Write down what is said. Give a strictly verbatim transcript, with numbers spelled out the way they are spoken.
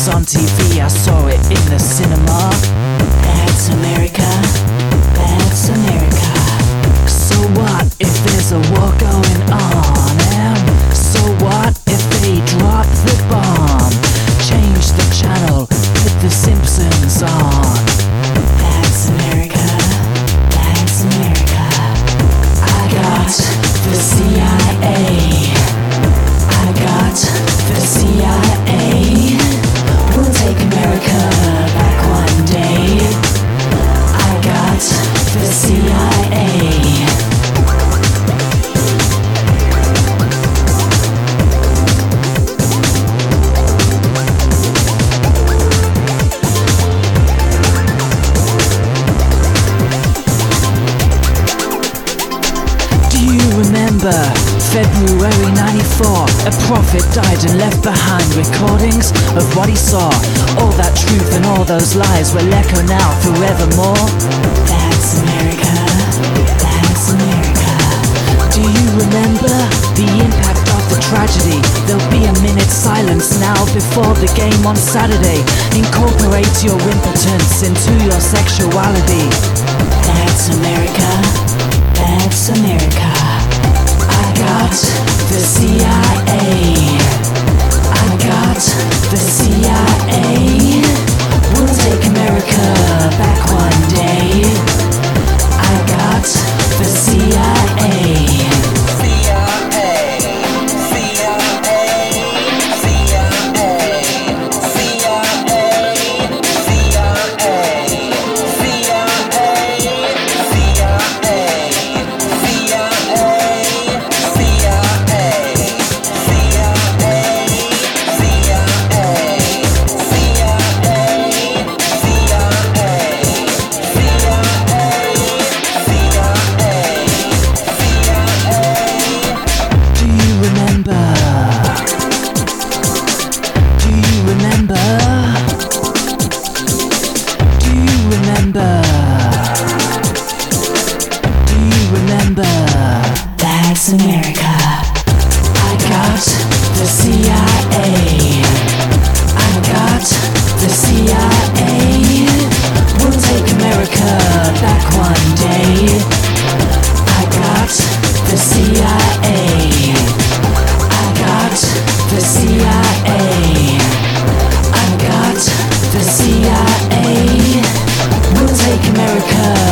was on T V, I saw it in the cinema. That's America, that's America. So what if there's a war going on? And so what if they drop the bomb? Change the channel, put the Simpsons on. That's America, that's America. I got the C I A. I got the C I A. We'll take America back one day. I got the C I A. February ninety-four, a prophet died and left behind recordings of what he saw. All that truth and all those lies will echo now forevermore. That's America, that's America. Do you remember the impact of the tragedy? There'll be a minute's silence now before the game on Saturday. Incorporate your impotence into your sexuality. That's America, that's America. I got the C I A. I got the C I A. We'll take America back one day. I got the C I A. That's America. I got the C I A. I got the C I A. We'll take America back one day. I got the C I A. I got the C I A. I got the C I A. We'll take America